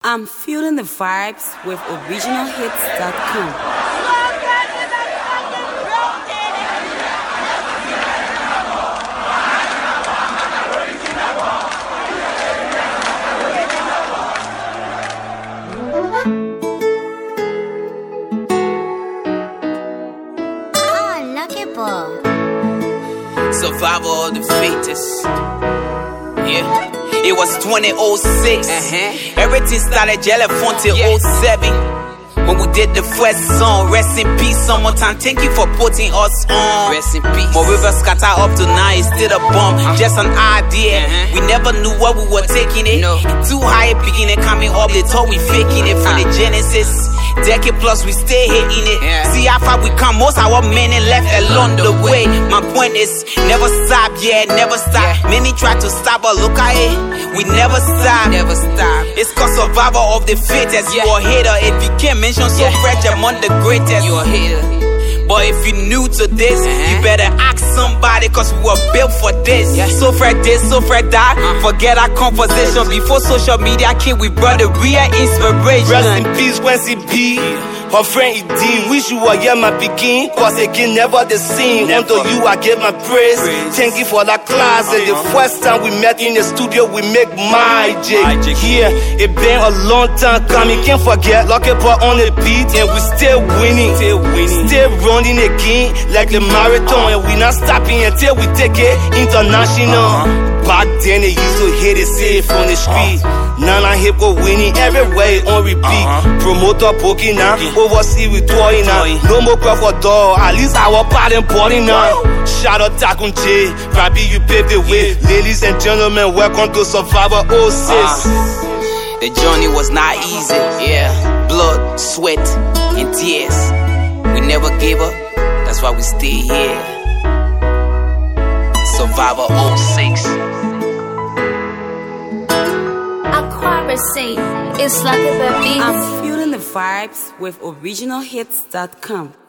I'm feeling the vibes with originalhits.com. Survival of the fittest. Yeah. It was 2006. Everything started jelly phone till 07. When we did the first song, rest in peace, summertime. Thank you for putting us on. Rest in peace. My river scatter up to now, it's still a bomb. Just an idea. We never knew what we were taking it. Too high, beginning coming up, they thought we faking it from the Genesis. Decade plus, we stay hitting it. See how far we come, most our men left along the way. My point is, never stop, never stop. Many try to stop, but look at it, we never stop. Never stop. It's called survival of the fittest. You a hater if you can't mention so fresh among the greatest. You a hater. But if you're new to this, you better ask somebody, cause we were built for this. So fresh this, so fresh that. Forget our conversation. Before social media came, we brought the real inspiration. Rest in peace, Wency B. Her friend E.D. Wish you were here, my begin. Cause again, never the same. Unto you, I give my praise. Thank you for that class. And the first time we met in the studio, we make magic. Here, it been a long time coming. Can't forget, lock it on the beat. And we still winning. Still running again like the marathon. And we not stopping until we take it international. Back then they used to hit it safe on the street. Now I hip go winning everywhere on repeat. Promoter poking now, overseas we touring now. No more crowd for door, at least our part and party now. Shout out Takun J, Rabbi you paved the way. Ladies and gentlemen, welcome to Survivor 06. The journey was not easy, blood, sweat, and tears. We never gave up, that's why we stay here. Survivor 06. It's like a baby. I'm feeling the vibes with originalhits.com.